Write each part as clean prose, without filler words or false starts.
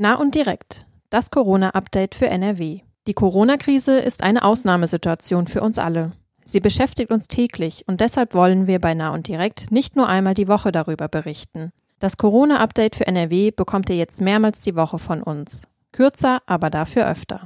Nah und direkt. Das Corona-Update für NRW. Die Corona-Krise ist eine Ausnahmesituation für uns alle. Sie beschäftigt uns täglich und deshalb wollen wir bei Nah und direkt nicht nur einmal die Woche darüber berichten. Das Corona-Update für NRW bekommt ihr jetzt mehrmals die Woche von uns. Kürzer, aber dafür öfter.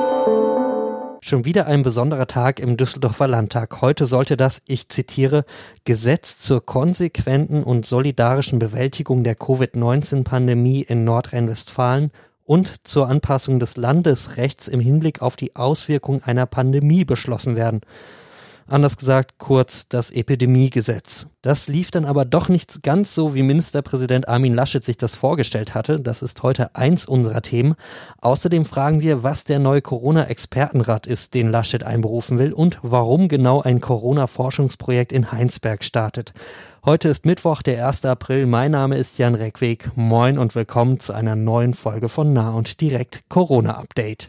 Schon wieder ein besonderer Tag im Düsseldorfer Landtag. Heute sollte das, ich zitiere, Gesetz zur konsequenten und solidarischen Bewältigung der Covid-19-Pandemie in Nordrhein-Westfalen und zur Anpassung des Landesrechts im Hinblick auf die Auswirkungen einer Pandemie beschlossen werden. Anders gesagt, kurz das Epidemiegesetz. Das lief dann aber doch nicht ganz so, wie Ministerpräsident Armin Laschet sich das vorgestellt hatte. Das ist heute eins unserer Themen. Außerdem fragen wir, was der neue Corona-Expertenrat ist, den Laschet einberufen will und warum genau ein Corona-Forschungsprojekt in Heinsberg startet. Heute ist Mittwoch, der 1. April. Mein Name ist Jan Reckweg. Moin und willkommen zu einer neuen Folge von Nah und Direkt Corona-Update.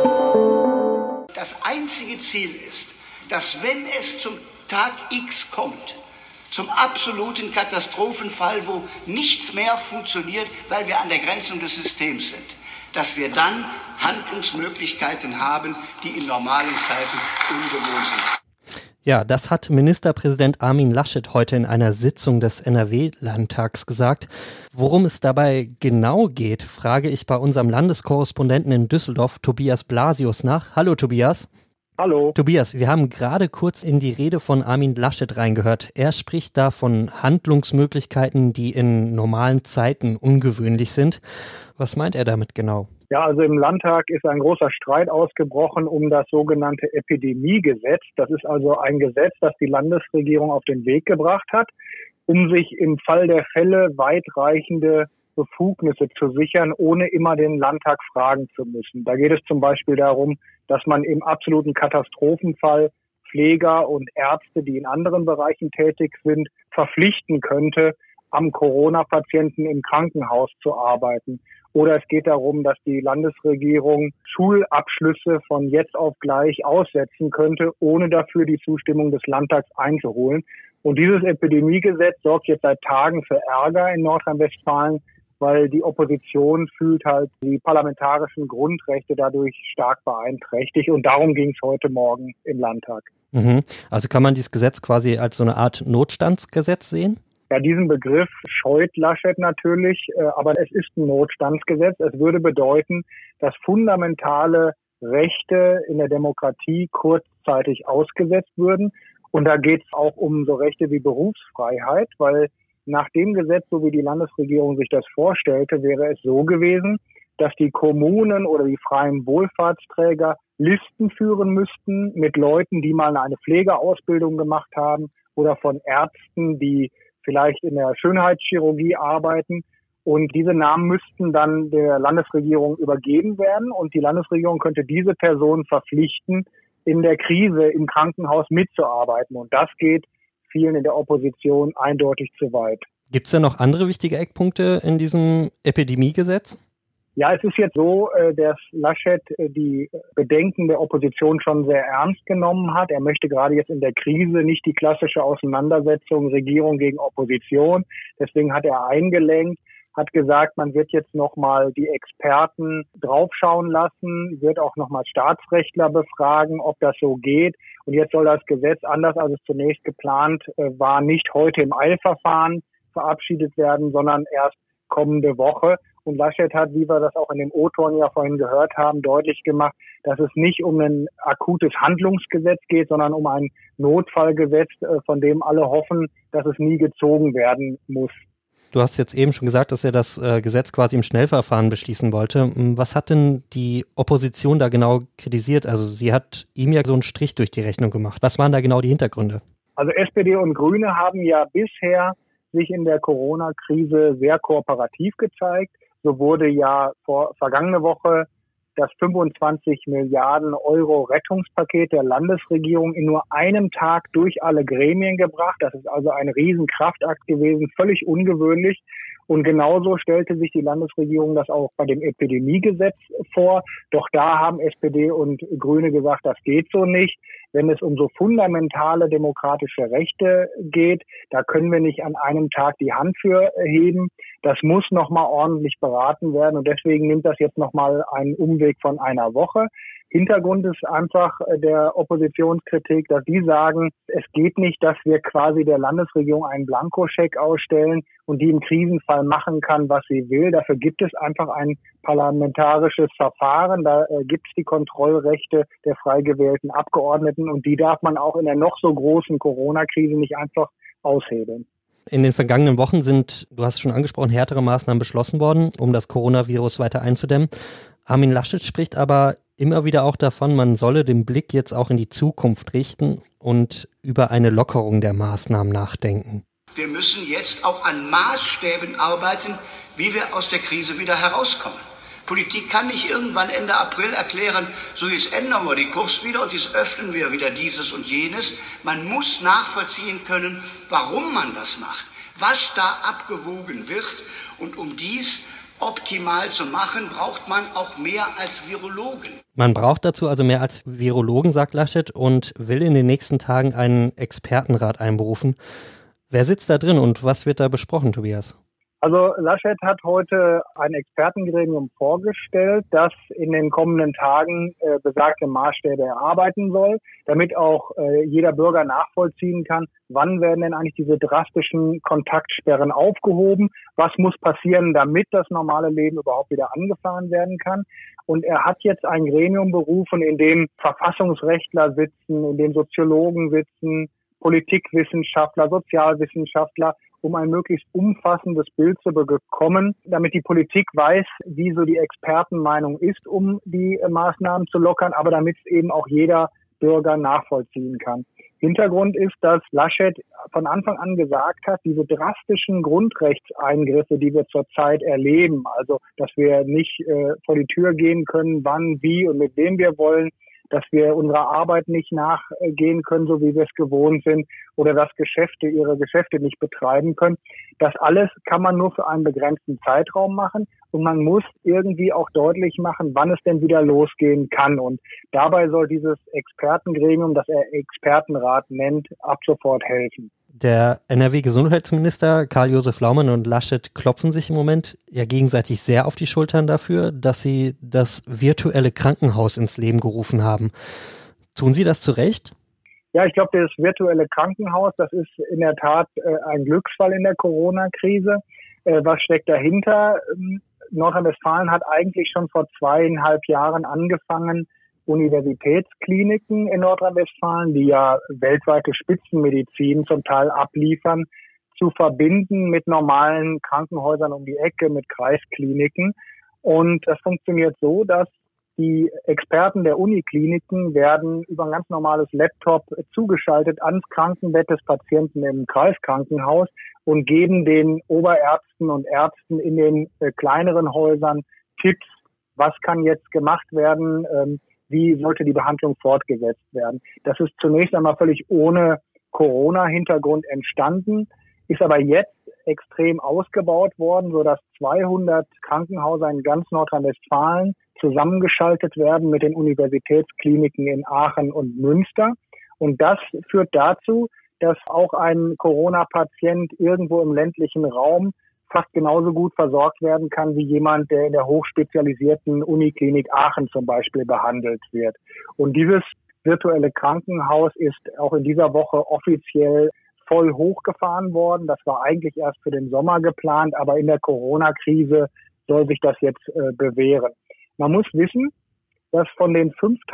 Das einzige Ziel ist, dass wenn es zum Tag X kommt, zum absoluten Katastrophenfall, wo nichts mehr funktioniert, weil wir an der Grenzung des Systems sind, dass wir dann Handlungsmöglichkeiten haben, die in normalen Zeiten ungewohnt sind. Ja, das hat Ministerpräsident Armin Laschet heute in einer Sitzung des NRW-Landtags gesagt. Worum es dabei genau geht, frage ich bei unserem Landeskorrespondenten in Düsseldorf, Tobias Blasius, nach. Hallo Tobias. Hallo. Tobias, wir haben gerade kurz in die Rede von Armin Laschet reingehört. Er spricht da von Handlungsmöglichkeiten, die in normalen Zeiten ungewöhnlich sind. Was meint er damit genau? Ja, also im Landtag ist ein großer Streit ausgebrochen um das sogenannte Epidemiegesetz. Das ist also ein Gesetz, das die Landesregierung auf den Weg gebracht hat, um sich im Fall der Fälle weitreichende Befugnisse zu sichern, ohne immer den Landtag fragen zu müssen. Da geht es zum Beispiel darum, dass man im absoluten Katastrophenfall Pfleger und Ärzte, die in anderen Bereichen tätig sind, verpflichten könnte, am Corona-Patienten im Krankenhaus zu arbeiten. Oder es geht darum, dass die Landesregierung Schulabschlüsse von jetzt auf gleich aussetzen könnte, ohne dafür die Zustimmung des Landtags einzuholen. Und dieses Epidemiegesetz sorgt jetzt seit Tagen für Ärger in Nordrhein-Westfalen, weil die Opposition fühlt halt die parlamentarischen Grundrechte dadurch stark beeinträchtigt. Und darum ging es heute Morgen im Landtag. Also kann man dieses Gesetz quasi als so eine Art Notstandsgesetz sehen? Ja, diesen Begriff scheut Laschet natürlich, aber es ist ein Notstandsgesetz. Es würde bedeuten, dass fundamentale Rechte in der Demokratie kurzzeitig ausgesetzt würden. Und da geht es auch um so Rechte wie Berufsfreiheit, weil nach dem Gesetz, so wie die Landesregierung sich das vorstellte, wäre es so gewesen, dass die Kommunen oder die freien Wohlfahrtsträger Listen führen müssten mit Leuten, die mal eine Pflegeausbildung gemacht haben oder von Ärzten, die vielleicht in der Schönheitschirurgie arbeiten. Und diese Namen müssten dann der Landesregierung übergeben werden. Und die Landesregierung könnte diese Personen verpflichten, in der Krise im Krankenhaus mitzuarbeiten. Und das geht vielen in der Opposition eindeutig zu weit. Gibt es denn noch andere wichtige Eckpunkte in diesem Epidemiegesetz? Ja, es ist jetzt so, dass Laschet die Bedenken der Opposition schon sehr ernst genommen hat. Er möchte gerade jetzt in der Krise nicht die klassische Auseinandersetzung Regierung gegen Opposition. Deswegen hat er eingelenkt, hat gesagt, man wird jetzt nochmal die Experten draufschauen lassen, wird auch nochmal Staatsrechtler befragen, ob das so geht. Und jetzt soll das Gesetz, anders als es zunächst geplant war, nicht heute im Eilverfahren verabschiedet werden, sondern erst kommende Woche. Und Laschet hat, wie wir das auch in dem O-Ton ja vorhin gehört haben, deutlich gemacht, dass es nicht um ein akutes Handlungsgesetz geht, sondern um ein Notfallgesetz, von dem alle hoffen, dass es nie gezogen werden muss. Du hast jetzt eben schon gesagt, dass er das Gesetz quasi im Schnellverfahren beschließen wollte. Was hat denn die Opposition da genau kritisiert? Also sie hat ihm ja so einen Strich durch die Rechnung gemacht. Was waren da genau die Hintergründe? Also SPD und Grüne haben ja bisher sich in der Corona-Krise sehr kooperativ gezeigt. So wurde ja vergangene Woche das 25 Milliarden Euro Rettungspaket der Landesregierung in nur einem Tag durch alle Gremien gebracht. Das ist also ein Riesenkraftakt gewesen, völlig ungewöhnlich. Und genauso stellte sich die Landesregierung das auch bei dem Epidemiegesetz vor. Doch da haben SPD und Grüne gesagt, das geht so nicht. Wenn es um so fundamentale demokratische Rechte geht, da können wir nicht an einem Tag die Hand für heben. Das muss nochmal ordentlich beraten werden und deswegen nimmt das jetzt nochmal einen Umweg von einer Woche. Hintergrund ist einfach der Oppositionskritik, dass die sagen, es geht nicht, dass wir quasi der Landesregierung einen Blankoscheck ausstellen und die im Krisenfall machen kann, was sie will. Dafür gibt es einfach ein parlamentarisches Verfahren. Da gibt es die Kontrollrechte der frei gewählten Abgeordneten und die darf man auch in der noch so großen Corona-Krise nicht einfach aushebeln. In den vergangenen Wochen sind, du hast es schon angesprochen, härtere Maßnahmen beschlossen worden, um das Coronavirus weiter einzudämmen. Armin Laschet spricht aber immer wieder auch davon, man solle den Blick jetzt auch in die Zukunft richten und über eine Lockerung der Maßnahmen nachdenken. Wir müssen jetzt auch an Maßstäben arbeiten, wie wir aus der Krise wieder herauskommen. Politik kann nicht irgendwann Ende April erklären, so jetzt ändern wir den Kurs wieder und jetzt öffnen wir wieder dieses und jenes. Man muss nachvollziehen können, warum man das macht, was da abgewogen wird. Und um dies optimal zu machen, braucht man auch mehr als Virologen. Man braucht dazu also mehr als Virologen, sagt Laschet, und will in den nächsten Tagen einen Expertenrat einberufen. Wer sitzt da drin und was wird da besprochen, Tobias? Also Laschet hat heute ein Expertengremium vorgestellt, das in den kommenden Tagen besagte Maßstäbe erarbeiten soll, damit auch jeder Bürger nachvollziehen kann, wann werden denn eigentlich diese drastischen Kontaktsperren aufgehoben, was muss passieren, damit das normale Leben überhaupt wieder angefahren werden kann. Und er hat jetzt ein Gremium berufen, in dem Verfassungsrechtler sitzen, in dem Soziologen sitzen, Politikwissenschaftler, Sozialwissenschaftler, um ein möglichst umfassendes Bild zu bekommen, damit die Politik weiß, wie so die Expertenmeinung ist, um die Maßnahmen zu lockern, aber damit es eben auch jeder Bürger nachvollziehen kann. Hintergrund ist, dass Laschet von Anfang an gesagt hat, diese drastischen Grundrechtseingriffe, die wir zurzeit erleben, also dass wir nicht vor die Tür gehen können, wann, wie und mit wem wir wollen, dass wir unserer Arbeit nicht nachgehen können, so wie wir es gewohnt sind, oder dass Geschäfte ihre Geschäfte nicht betreiben können. Das alles kann man nur für einen begrenzten Zeitraum machen und man muss irgendwie auch deutlich machen, wann es denn wieder losgehen kann. Und dabei soll dieses Expertengremium, das er Expertenrat nennt, ab sofort helfen. Der NRW-Gesundheitsminister Karl-Josef Laumann und Laschet klopfen sich im Moment ja gegenseitig sehr auf die Schultern dafür, dass sie das virtuelle Krankenhaus ins Leben gerufen haben. Tun Sie das zu Recht? Ja, ich glaube, das virtuelle Krankenhaus, das ist in der Tat ein Glücksfall in der Corona-Krise. Was steckt dahinter? Nordrhein-Westfalen hat eigentlich schon vor 2,5 Jahren angefangen, Universitätskliniken in Nordrhein-Westfalen, die ja weltweite Spitzenmedizin zum Teil abliefern, zu verbinden mit normalen Krankenhäusern um die Ecke, mit Kreiskliniken. Und das funktioniert so, dass die Experten der Unikliniken werden über ein ganz normales Laptop zugeschaltet ans Krankenbett des Patienten im Kreiskrankenhaus und geben den Oberärzten und Ärzten in den kleineren Häusern Tipps, was kann jetzt gemacht werden, wie sollte die Behandlung fortgesetzt werden. Das ist zunächst einmal völlig ohne Corona-Hintergrund entstanden, ist aber jetzt extrem ausgebaut worden, sodass 200 Krankenhäuser in ganz Nordrhein-Westfalen zusammengeschaltet werden mit den Universitätskliniken in Aachen und Münster. Und das führt dazu, dass auch ein Corona-Patient irgendwo im ländlichen Raum fast genauso gut versorgt werden kann wie jemand, der in der hochspezialisierten Uniklinik Aachen zum Beispiel behandelt wird. Und dieses virtuelle Krankenhaus ist auch in dieser Woche offiziell voll hochgefahren worden. Das war eigentlich erst für den Sommer geplant, aber in der Corona-Krise soll sich das jetzt bewähren. Man muss wissen, dass von den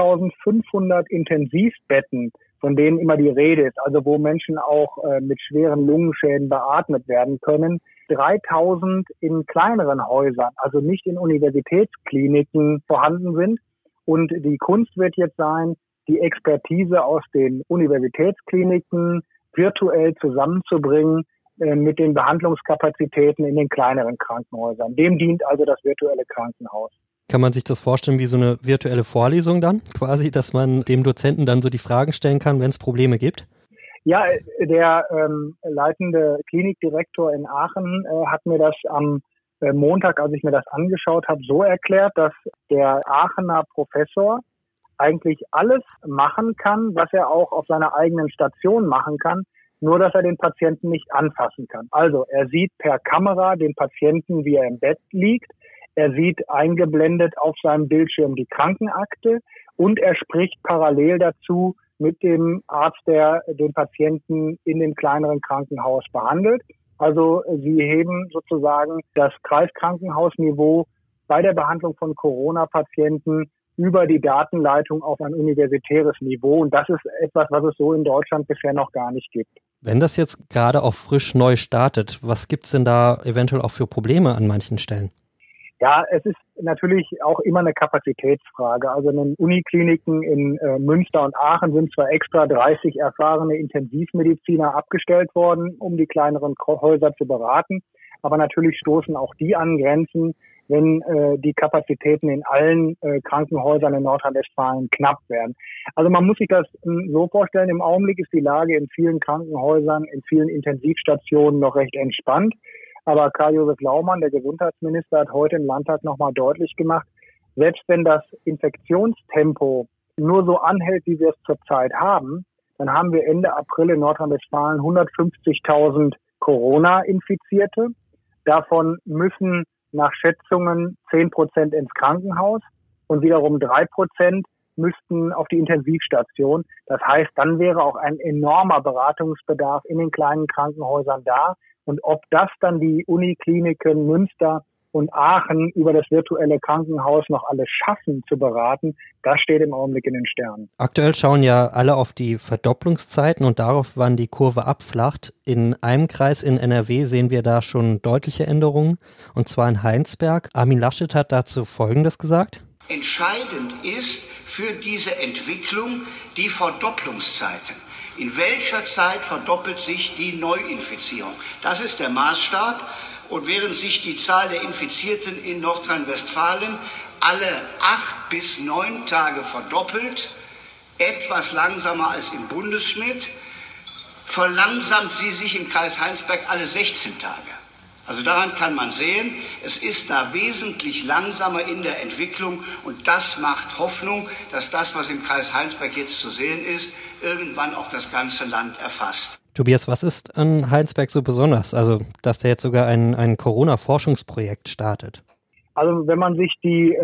5.500 Intensivbetten, von denen immer die Rede ist, also wo Menschen auch mit schweren Lungenschäden beatmet werden können, 3.000 in kleineren Häusern, also nicht in Universitätskliniken vorhanden sind. Und die Kunst wird jetzt sein, die Expertise aus den Universitätskliniken virtuell zusammenzubringen mit den Behandlungskapazitäten in den kleineren Krankenhäusern. Dem dient also das virtuelle Krankenhaus. Kann man sich das vorstellen wie so eine virtuelle Vorlesung dann? Quasi, dass man dem Dozenten dann so die Fragen stellen kann, wenn es Probleme gibt? Ja, der leitende Klinikdirektor in Aachen hat mir das am Montag, als ich mir das angeschaut habe, so erklärt, dass der Aachener Professor eigentlich alles machen kann, was er auch auf seiner eigenen Station machen kann, nur dass er den Patienten nicht anfassen kann. Also er sieht per Kamera den Patienten, wie er im Bett liegt. Er sieht eingeblendet auf seinem Bildschirm die Krankenakte und er spricht parallel dazu mit dem Arzt, der den Patienten in dem kleineren Krankenhaus behandelt. Also sie heben sozusagen das Kreiskrankenhausniveau bei der Behandlung von Corona-Patienten über die Datenleitung auf ein universitäres Niveau. Und das ist etwas, was es so in Deutschland bisher noch gar nicht gibt. Wenn das jetzt gerade auch frisch neu startet, was gibt's denn da eventuell auch für Probleme an manchen Stellen? Ja, es ist natürlich auch immer eine Kapazitätsfrage. Also in den Unikliniken in Münster und Aachen sind zwar extra 30 erfahrene Intensivmediziner abgestellt worden, um die kleineren Häuser zu beraten, aber natürlich stoßen auch die an Grenzen, wenn die Kapazitäten in allen Krankenhäusern in Nordrhein-Westfalen knapp werden. Also man muss sich das so vorstellen, im Augenblick ist die Lage in vielen Krankenhäusern, in vielen Intensivstationen noch recht entspannt. Aber Karl-Josef Laumann, der Gesundheitsminister, hat heute im Landtag nochmal deutlich gemacht, selbst wenn das Infektionstempo nur so anhält, wie wir es zurzeit haben, dann haben wir Ende April in Nordrhein-Westfalen 150.000 Corona-Infizierte. Davon müssen nach Schätzungen 10% ins Krankenhaus und wiederum 3% müssten auf die Intensivstation. Das heißt, dann wäre auch ein enormer Beratungsbedarf in den kleinen Krankenhäusern da. Und ob das dann die Unikliniken Münster und Aachen über das virtuelle Krankenhaus noch alles schaffen zu beraten, das steht im Augenblick in den Sternen. Aktuell schauen ja alle auf die Verdopplungszeiten und darauf, wann die Kurve abflacht. In einem Kreis in NRW sehen wir da schon deutliche Änderungen, und zwar in Heinsberg. Armin Laschet hat dazu Folgendes gesagt. Entscheidend ist für diese Entwicklung die Verdopplungszeiten. In welcher Zeit verdoppelt sich die Neuinfizierung? Das ist der Maßstab. Und während sich die Zahl der Infizierten in Nordrhein-Westfalen alle 8 bis 9 Tage verdoppelt, etwas langsamer als im Bundesschnitt, verlangsamt sie sich im Kreis Heinsberg alle 16 Tage. Also daran kann man sehen, es ist da wesentlich langsamer in der Entwicklung und das macht Hoffnung, dass das, was im Kreis Heinsberg jetzt zu sehen ist, irgendwann auch das ganze Land erfasst. Tobias, was ist an Heinsberg so besonders? Also, dass der jetzt sogar ein Corona-Forschungsprojekt startet. Also wenn man sich die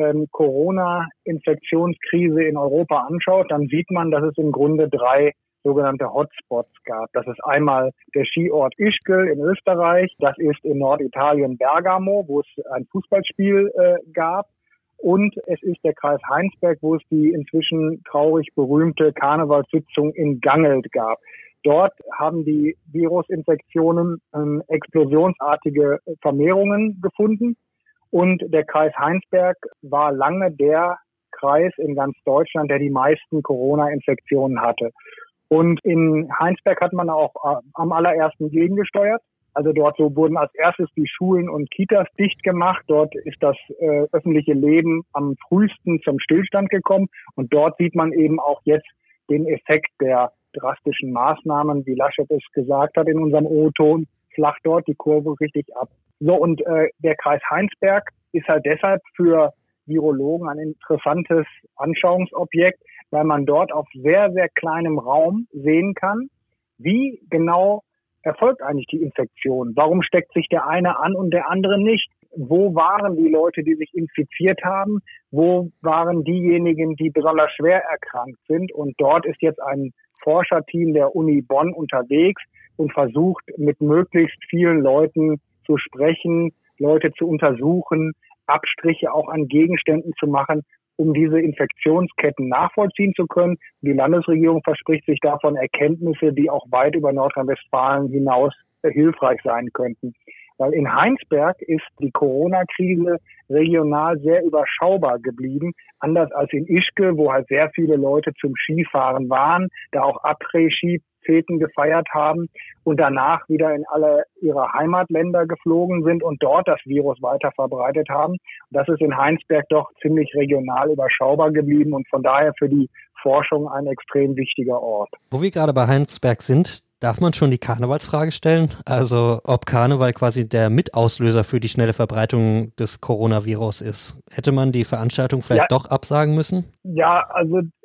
Corona-Infektionskrise in Europa anschaut, dann sieht man, dass es im Grunde 3 sogenannte Hotspots gab. Das ist einmal der Skiort Ischgl in Österreich, das ist in Norditalien Bergamo, wo es ein Fußballspiel gab, und es ist der Kreis Heinsberg, wo es die inzwischen traurig berühmte Karnevalssitzung in Gangelt gab. Dort haben die Virusinfektionen explosionsartige Vermehrungen gefunden und der Kreis Heinsberg war lange der Kreis in ganz Deutschland, der die meisten Corona-Infektionen hatte. Und in Heinsberg hat man auch am allerersten gegengesteuert. Also dort so wurden als erstes die Schulen und Kitas dicht gemacht. Dort ist das öffentliche Leben am frühesten zum Stillstand gekommen. Und dort sieht man eben auch jetzt den Effekt der drastischen Maßnahmen, wie Laschet es gesagt hat in unserem O-Ton, flacht dort die Kurve richtig ab. So, und der Kreis Heinsberg ist halt deshalb für Virologen ein interessantes Anschauungsobjekt, weil man dort auf sehr, sehr kleinem Raum sehen kann, wie genau erfolgt eigentlich die Infektion. Warum steckt sich der eine an und der andere nicht? Wo waren die Leute, die sich infiziert haben? Wo waren diejenigen, die besonders schwer erkrankt sind? Und dort ist jetzt ein Forscherteam der Uni Bonn unterwegs und versucht, mit möglichst vielen Leuten zu sprechen, Leute zu untersuchen, Abstriche auch an Gegenständen zu machen, um diese Infektionsketten nachvollziehen zu können. Die Landesregierung verspricht sich davon Erkenntnisse, die auch weit über Nordrhein-Westfalen hinaus hilfreich sein könnten. Weil in Heinsberg ist die Corona-Krise regional sehr überschaubar geblieben, anders als in Ischgl, wo halt sehr viele Leute zum Skifahren waren, da auch Après-Ski-Feten gefeiert haben und danach wieder in alle ihre Heimatländer geflogen sind und dort das Virus weiter verbreitet haben. Das ist in Heinsberg doch ziemlich regional überschaubar geblieben und von daher für die Forschung ein extrem wichtiger Ort. Wo wir gerade bei Heinsberg sind, darf man schon die Karnevalsfrage stellen? Also ob Karneval quasi der Mitauslöser für die schnelle Verbreitung des Coronavirus ist. Hätte man die Veranstaltung vielleicht doch absagen müssen? Ja, also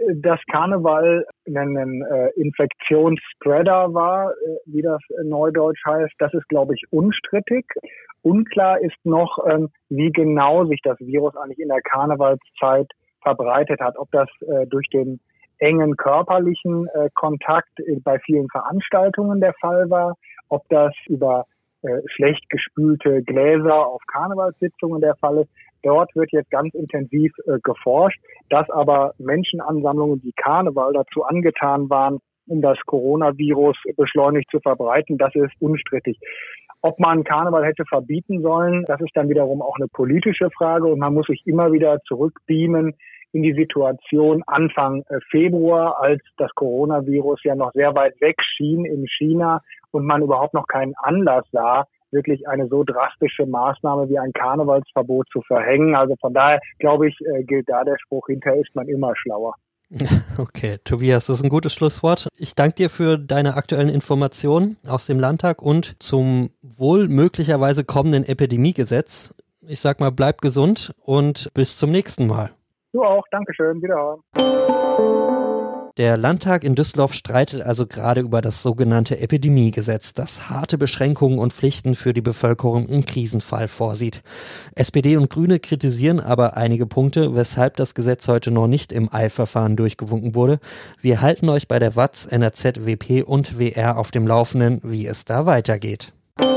dass Karneval ein Infektionsspreader war, wie das neudeutsch heißt, das ist, glaube ich, unstrittig. Unklar ist noch, wie genau sich das Virus eigentlich in der Karnevalszeit verbreitet hat. Ob das durch den engen körperlichen Kontakt bei vielen Veranstaltungen der Fall war, ob das über schlecht gespülte Gläser auf Karnevalssitzungen der Fall ist. Dort wird jetzt ganz intensiv geforscht, dass aber Menschenansammlungen wie Karneval dazu angetan waren, um das Coronavirus beschleunigt zu verbreiten, das ist unstrittig. Ob man Karneval hätte verbieten sollen, das ist dann wiederum auch eine politische Frage und man muss sich immer wieder zurückbeamen in die Situation Anfang Februar, als das Coronavirus ja noch sehr weit weg schien in China und man überhaupt noch keinen Anlass sah, wirklich eine so drastische Maßnahme wie ein Karnevalsverbot zu verhängen. Also von daher, glaube ich, gilt da der Spruch, hinterher ist man immer schlauer. Okay, Tobias, das ist ein gutes Schlusswort. Ich danke dir für deine aktuellen Informationen aus dem Landtag und zum wohl möglicherweise kommenden Epidemiegesetz. Ich sag mal, bleib gesund und bis zum nächsten Mal. Du auch, Dankeschön, wiederhören. Der Landtag in Düsseldorf streitet also gerade über das sogenannte Epidemiegesetz, das harte Beschränkungen und Pflichten für die Bevölkerung im Krisenfall vorsieht. SPD und Grüne kritisieren aber einige Punkte, weshalb das Gesetz heute noch nicht im Eilverfahren durchgewunken wurde. Wir halten euch bei der WAZ, NRZ, WP und WR auf dem Laufenden, wie es da weitergeht.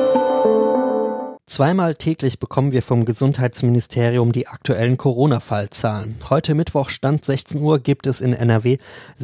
Zweimal täglich bekommen wir vom Gesundheitsministerium die aktuellen Corona-Fallzahlen. Heute Mittwoch Stand 16 Uhr gibt es in NRW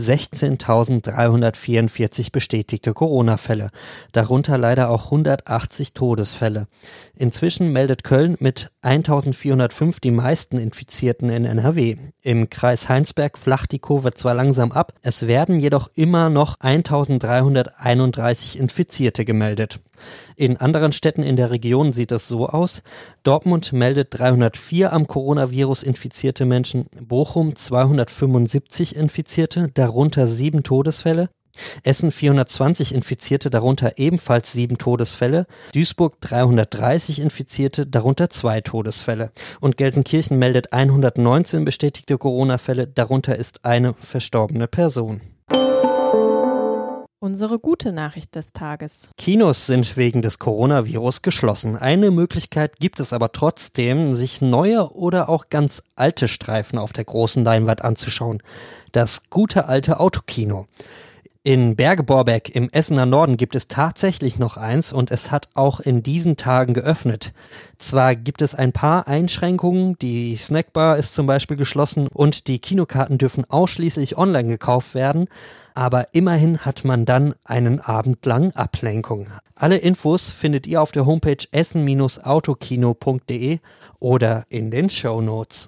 16.344 bestätigte Corona-Fälle, darunter leider auch 180 Todesfälle. Inzwischen meldet Köln mit 1.405 die meisten Infizierten in NRW. Im Kreis Heinsberg flacht die Kurve zwar langsam ab, es werden jedoch immer noch 1.331 Infizierte gemeldet. In anderen Städten in der Region sieht es so aus. Dortmund meldet 304 am Coronavirus infizierte Menschen, Bochum 275 Infizierte, darunter 7 Todesfälle. Essen 420 Infizierte, darunter ebenfalls 7 Todesfälle. Duisburg 330 Infizierte, darunter 2 Todesfälle. Und Gelsenkirchen meldet 119 bestätigte Corona-Fälle, darunter ist eine verstorbene Person. Unsere gute Nachricht des Tages. Kinos sind wegen des Coronavirus geschlossen. Eine Möglichkeit gibt es aber trotzdem, sich neue oder auch ganz alte Streifen auf der großen Leinwand anzuschauen. Das gute alte Autokino. In Berge-Borbeck im Essener Norden gibt es tatsächlich noch eins und es hat auch in diesen Tagen geöffnet. Zwar gibt es ein paar Einschränkungen, die Snackbar ist zum Beispiel geschlossen und die Kinokarten dürfen ausschließlich online gekauft werden, aber immerhin hat man dann einen Abend lang Ablenkung. Alle Infos findet ihr auf der Homepage essen-autokino.de oder in den Shownotes.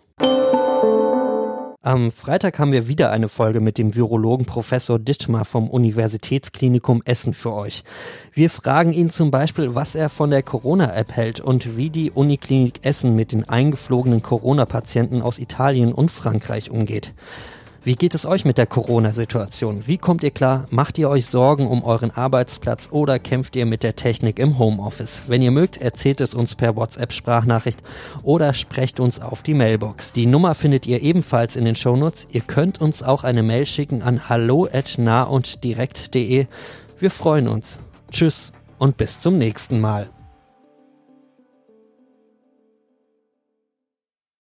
Am Freitag haben wir wieder eine Folge mit dem Virologen Professor Dittmar vom Universitätsklinikum Essen für euch. Wir fragen ihn zum Beispiel, was er von der Corona-App hält und wie die Uniklinik Essen mit den eingeflogenen Corona-Patienten aus Italien und Frankreich umgeht. Wie geht es euch mit der Corona-Situation? Wie kommt ihr klar? Macht ihr euch Sorgen um euren Arbeitsplatz oder kämpft ihr mit der Technik im Homeoffice? Wenn ihr mögt, erzählt es uns per WhatsApp-Sprachnachricht oder sprecht uns auf die Mailbox. Die Nummer findet ihr ebenfalls in den Shownotes. Ihr könnt uns auch eine Mail schicken an hallo@nahunddirekt.de. Wir freuen uns. Tschüss und bis zum nächsten Mal.